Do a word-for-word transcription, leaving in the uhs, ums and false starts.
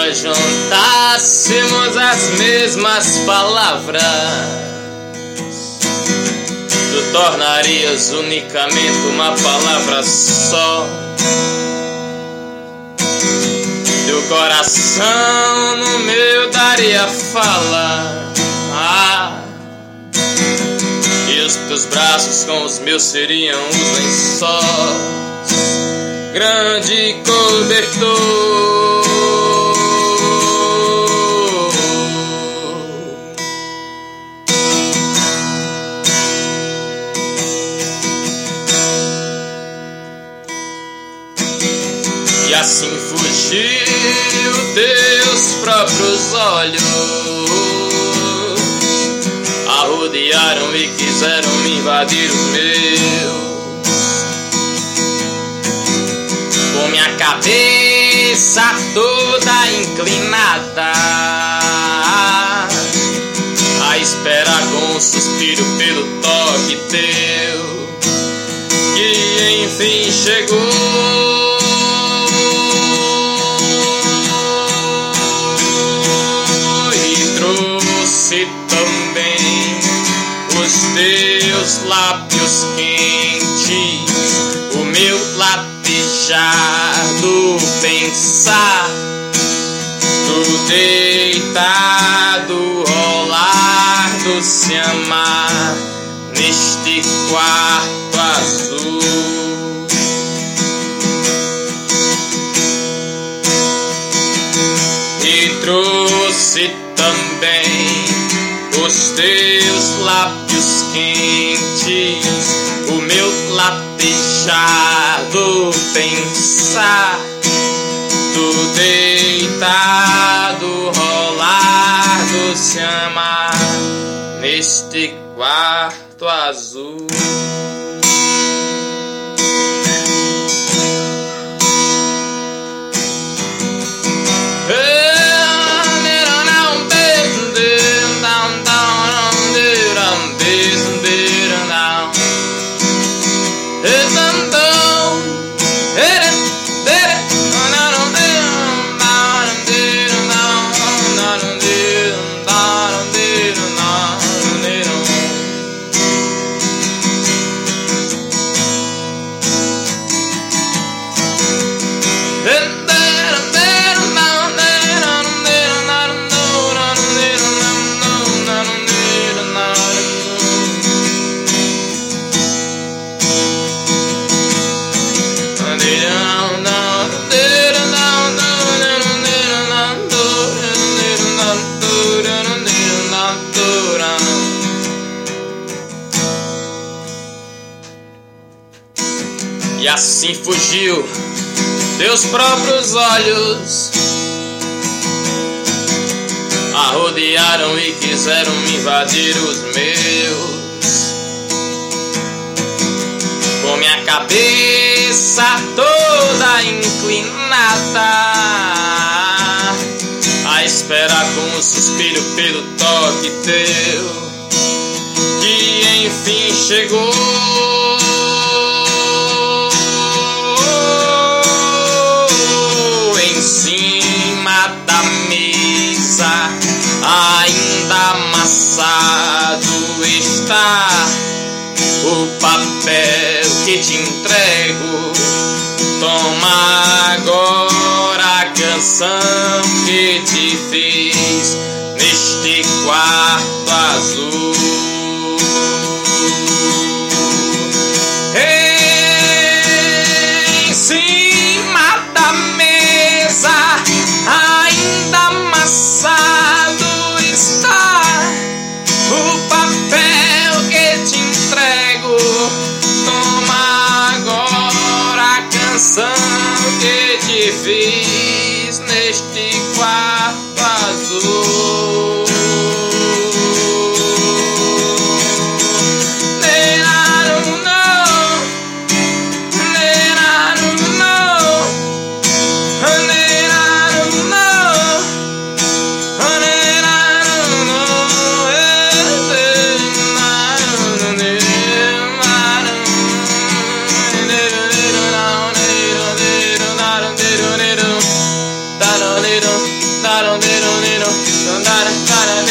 nós juntássemos as mesmas palavras, tu tornarias unicamente uma palavra só. Teu coração no meu daria fala, ah, e os teus braços com os meus seriam os lençóis, grande cobertor. E assim fugiu teus próprios olhos, arrodearam e quiseram me invadir os meus. Com minha cabeça toda inclinada, a esperar com um suspiro pelo toque teu, que enfim chegou. Também os teus lábios quentes, o meu latejar do pensar, do deitado rolar do se amar neste quarto azul. E trouxe também os teus lábios quentes, o meu latejado pensar, do deitado rolar do se amar neste quarto azul. E assim fugiu teus próprios olhos, arrodearam e quiseram me invadir os meus. Com minha cabeça toda inclinada, a esperar com um suspiro pelo toque teu, que enfim chegou. Ainda amassado está o papel que te entrego. Toma agora a canção que te fiz neste quarto azul. Em cima da mesa, ainda amassado está o papel que te entrego. Toma agora a canção que te fiz neste quarto azul. nero, nero, nero,